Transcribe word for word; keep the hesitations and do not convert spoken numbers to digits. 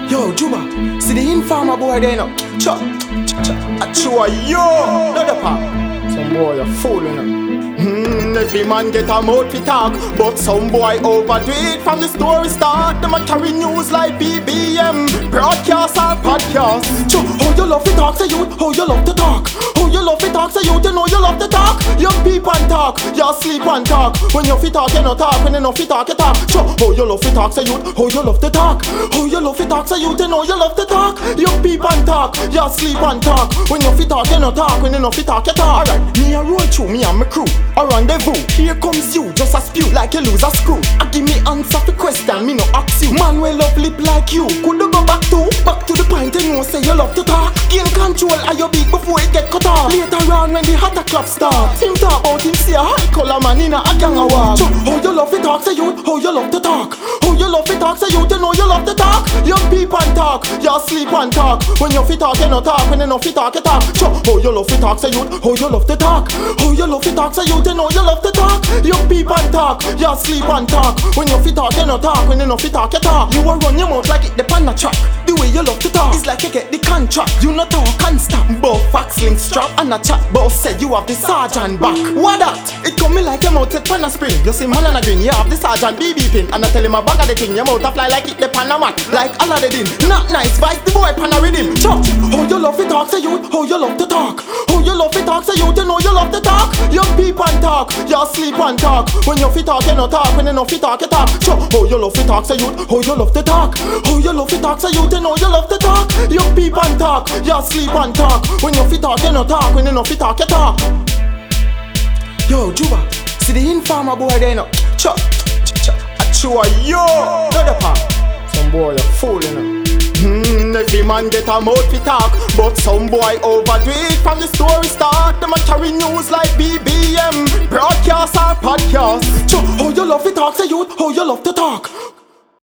Yo, Juba, see the informer boy there now. Cha, cha, cha, a chua, yo, not the pop. Some boy a fool, you know. Hmm, every man get a mouth to talk, but some boy overdo it from the story start. Them a carry news like B B M, broadcast or podcast. Cho, how you love to talk, say you, how you love to talk. How you love to talk, say you, you know you love to talk. You peep and talk, you sleep and talk. When you fit talk, you no talk. When you no fit talk, you talk. Cho, how you love to talk, say you, how you love to talk. How you love to talk, say you, you know you love to talk. You peep and talk, you sleep and talk. When you fit talk, you no talk. When you no fit talk, you talk. Alright, me a roll through me and my crew. A rendezvous, here comes you, just a spew like you lose a screw. I give me answer for question, me no ask you. Man will love lip like you, could you go back to? Back to the point and you say you love to talk. Gain control of your beat before it get cut off. Later on when the hotter club start, him talk about him see a high color man in a gang a walk. How you love to talk, say you, how you love to talk. How you love to talk, say you, you know you love to talk. You peep and talk, you sleep and talk. When you fit talk, you no talk. When you no fit talk, you talk. How you love to talk, say you, how you love to talk. How you love to talk, say you, you know you love to talk. You peep and talk, you sleep and talk. When you fit talk, you no talk. When you no fit talk, you talk. You will run your mouth like it depend on the track. The way you love to talk, it's like you get the contract. You no talk and stop. Both facts link strap and a chat. Both said you have the sergeant back. What that? It come me like your mouth set pan a spring. You see man and a green, you have the sergeant B B pin. And I tell him a bag of the thing. Your mouth a fly like it depend on mat. Like Aladdin. Not nice, vice the boy pan a rhythm. Chop. How you love to talk, say you. How you love to talk. How you love to talk, say you. You know you love to talk. You peep and talk. You sleep and talk. When you fit talk, you no talk. When you no fit talk, you talk. Chop. How you love to talk, say you. How you love to talk. How you love to talk, say you. You know you love to talk. You peep and talk. You sleep and talk. When you fit talk, you no talk. When you no fit talk, you talk. Yo, Juba, see the informer boy there now. Cha, cha, cha, a chua, yo, not the pop. Some boy a fool, you know. Hmm, every man get a mouth to talk, but some boy overdo it from the story start. Them a carry news like B B M, broadcast or podcast. Cho, how you love to talk, say you, how you love to talk.